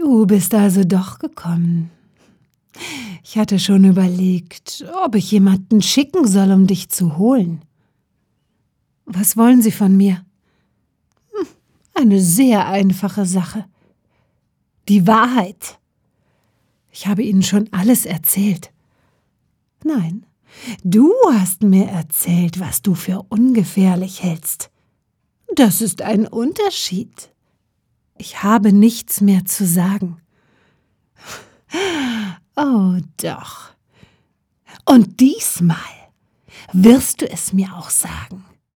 Du bist also doch gekommen. Ich hatte schon überlegt, ob ich jemanden schicken soll, um dich zu holen. Was wollen Sie von mir? Eine sehr einfache Sache. Die Wahrheit. Ich habe Ihnen schon alles erzählt. Nein, du hast mir erzählt, was du für ungefährlich hältst. Das ist ein Unterschied. Ich habe nichts mehr zu sagen. Oh doch. Und diesmal wirst du es mir auch sagen.